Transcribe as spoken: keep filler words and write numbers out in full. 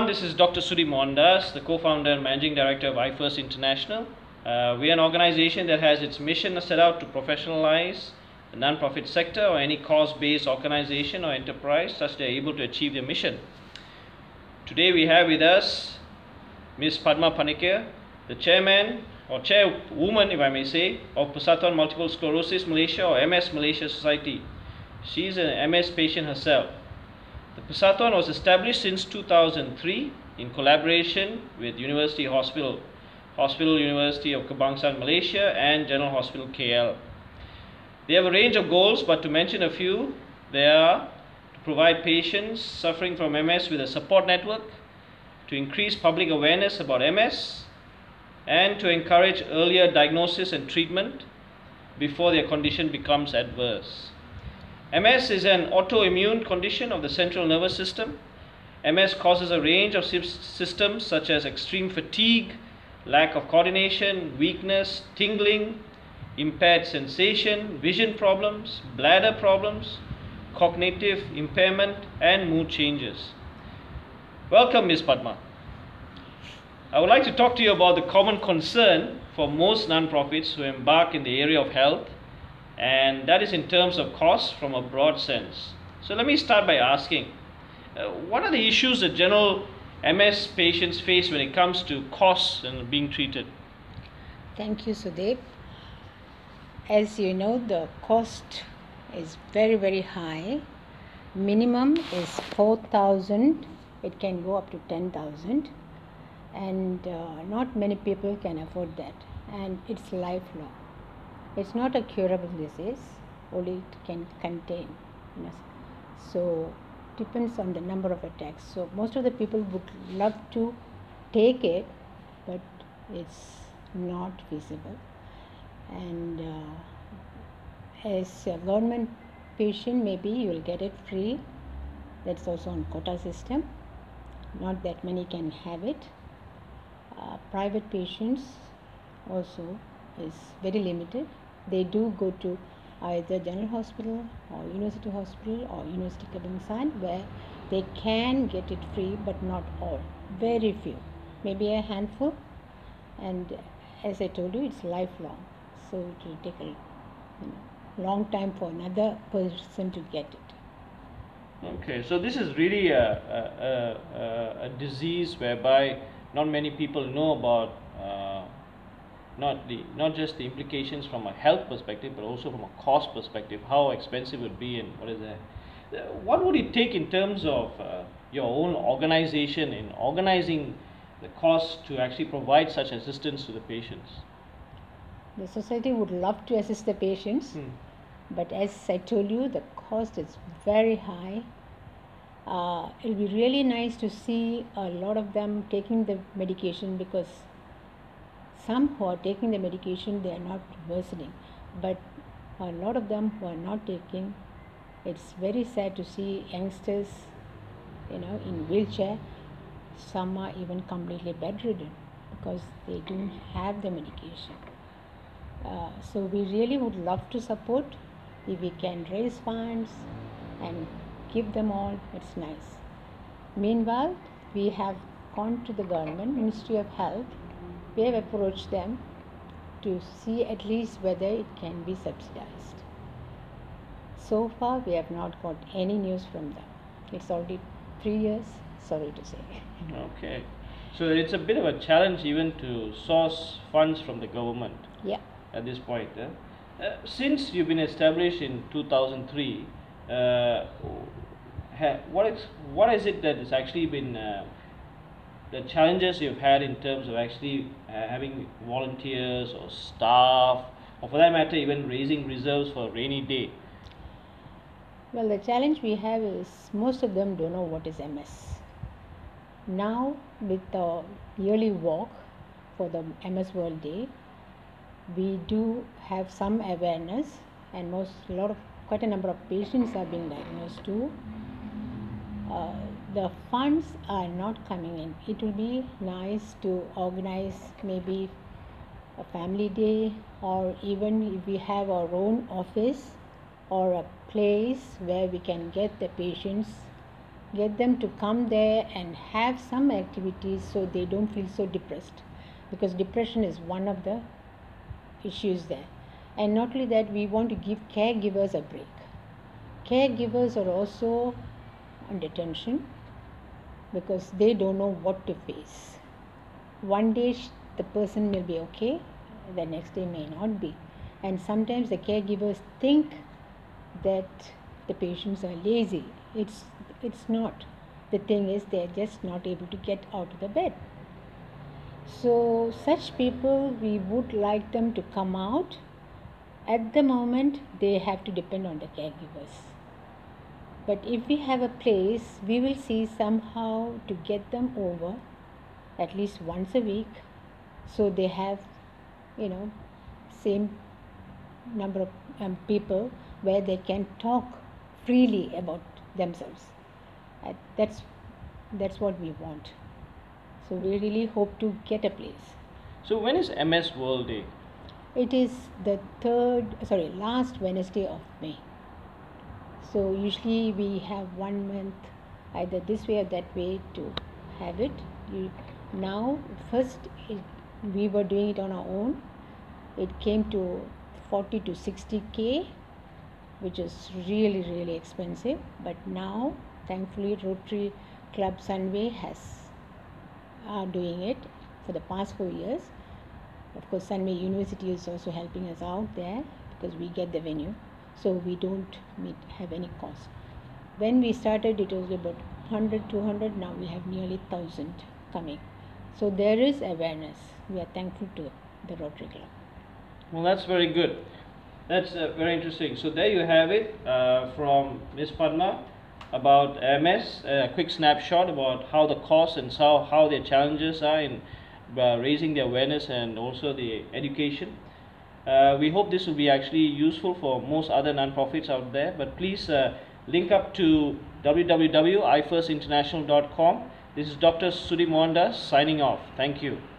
everyone, this is Doctor Sudhi Mohandas, the co-founder and managing director of iFirst International. Uh, we are an organization that has its mission set out to professionalize the non-profit sector or any cause-based organization or enterprise such that they are able to achieve their mission. Today we have with us Miz Padma Panikkar, the chairman or chairwoman, if I may say, of Persatuan Multiple Sclerosis Malaysia or M S Malaysia Society. She is an M S patient herself. The Persatuan was established since two thousand three in collaboration with University Hospital, Hospital University of Kebangsaan Malaysia and General Hospital K L. They have a range of goals, but to mention a few, they are to provide patients suffering from M S with a support network, to increase public awareness about M S, and to encourage earlier diagnosis and treatment before their condition becomes adverse. M S is an autoimmune condition of the central nervous system. M S causes a range of systems such as extreme fatigue, lack of coordination, weakness, tingling, impaired sensation, vision problems, bladder problems, cognitive impairment, and mood changes. Welcome, Miz Padma. I would like to talk to you about the common concern for most non-profits who embark in the area of health, and that is in terms of cost from a broad sense. So let me start by asking, uh, what are the issues that general M S patients face when it comes to costs and being treated? Thank you, Sudeep. As you know, the cost is very, very high. Minimum is four thousand. It can go up to ten thousand. And uh, not many people can afford that. And it's lifelong. It's not a curable disease, only it can contain. You know. So depends on the number of attacks. So most of the people would love to take it, but it's not feasible. And uh, as a government patient, maybe you will get it free. That's also on quota system. Not that many can have it. Uh, private patients also is very limited. They do go to either General Hospital or University Hospital or University Kebangsaan, where they can get it free, but not all. Very few, maybe a handful. And as I told you, it's lifelong, so it will take a you know, long time for another person to get it. Okay, so this is really a, a, a, a disease whereby not many people know about uh, not the not just the implications from a health perspective, but also from a cost perspective, how expensive it would be and what is that. Uh, what would it take in terms of uh, your own organization in organizing the cost to actually provide such assistance to the patients? The society would love to assist the patients, hmm. but as I told you, the cost is very high. Uh, it will be really nice to see a lot of them taking the medication, because some who are taking the medication, they are not worsening, but a lot of them who are not taking, it's very sad to see youngsters, you know, in wheelchair. Some are even completely bedridden because they don't have the medication. Uh, so we really would love to support. If we can raise funds and give them all, it's nice. Meanwhile, we have gone to the government, Ministry of Health. We have approached them to see at least whether it can be subsidized. So far, we have not got any news from them. It's already three years, sorry to say. Okay. So it's a bit of a challenge even to source funds from the government. Yeah. At this point. Uh, uh, since you've been established in two thousand three, uh, ha, what, is, what is it that has actually been uh, the challenges you've had in terms of actually uh, having volunteers or staff, or for that matter even raising reserves for a rainy day? Well, the challenge we have is most of them don't know what is M S. Now with the yearly walk for the M S World Day, we do have some awareness, and most a lot of quite a number of patients are being diagnosed too. Uh, the funds are not coming in. It will be nice to organize maybe a family day, or even if we have our own office or a place where we can get the patients get them to come there and have some activities so they don't feel so depressed, because depression is one of the issues there. And not only that, we want to give caregivers a break. Caregivers are also under tension because they don't know what to face. One day the person will be okay, the next day may not be. And sometimes the caregivers think that the patients are lazy. It's, it's not. The thing is, they're just not able to get out of the bed. So such people, we would like them to come out. At the moment, they have to depend on the caregivers. But if we have a place, we will see somehow to get them over at least once a week, so they have, you know, same number of um, people where they can talk freely about themselves. Uh, that's that's what we want. So we really hope to get a place. So when is M S World Day? It is the third, sorry, last Wednesday of May. So usually we have one month, either this way or that way, to have it. You, now, first it, we were doing it on our own. It came to forty to sixty K, which is really, really expensive. But now, thankfully, Rotary Club Sunway has are doing it for the past four years. Of course, Sunway University is also helping us out there because we get the venue, so we don't meet, have any cost. When we started, it was about one hundred, two hundred. Now we have nearly one thousand coming. So there is awareness. We are thankful to the Rotary Club. Well, that's very good. That's uh, very interesting. So there you have it uh, from Miz Padma about M S, a quick snapshot about how the costs and how, how their challenges are in uh, raising the awareness and also the education. Uh, we hope this will be actually useful for most other non-profits out there, but please uh, link up to w w w dot i first international dot com. This is Doctor Sudhi Mohandas signing off. Thank you.